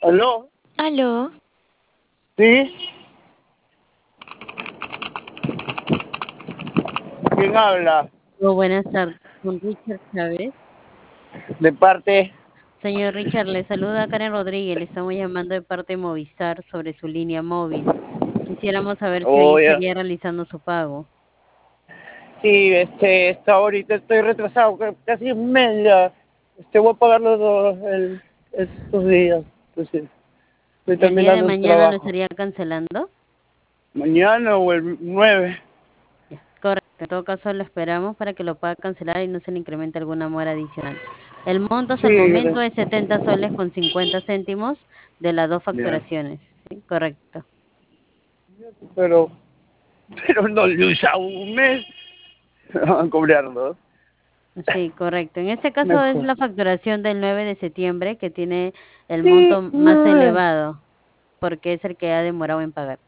¿Aló? Aló, ¿Sí? ¿Quién habla? Buenas tardes, con Richard Chávez. De parte. Señor Richard, le saluda Karen Rodríguez, le estamos llamando de parte de Movistar sobre su línea móvil. Quisiéramos saber si hoy Oye, estaría realizando su pago. sí, ahorita estoy retrasado, casi un mes ya. Voy a pagar estos días. Entonces, estoy ¿El día de terminando el mañana lo trabajo. estaría cancelando? Mañana o el 9. Ya, correcto. En todo caso, lo esperamos para que lo pueda cancelar y no se le incremente alguna mora adicional. El monto hasta Sí, el momento es 70 soles con 50 céntimos de las dos ya. facturaciones. ¿Sí? Correcto. Pero, pero no lo he usado un mes. Me van a cobrar dos. Sí, correcto. En este caso es Mejor. la facturación del 9 de septiembre que tiene el Sí, monto más no. elevado, porque es el que ha demorado en pagar.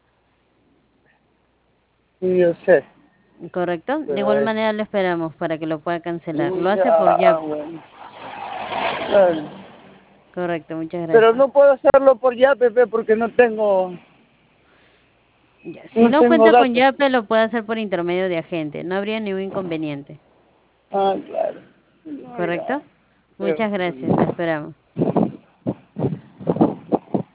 Sí, yo sé. ¿Correcto? De Pero igual manera lo esperamos para que lo pueda cancelar. Lo hace por ya, Yape. bueno. Claro. Correcto, muchas Pero gracias. no puedo hacerlo por Yape porque Ya, si no no tengo cuenta con datos. Yape, lo puede hacer por intermedio de agente. No habría ningún inconveniente. Ah, claro. No, ya. ¿Correcto? Pero, Muchas gracias. Lo esperamos.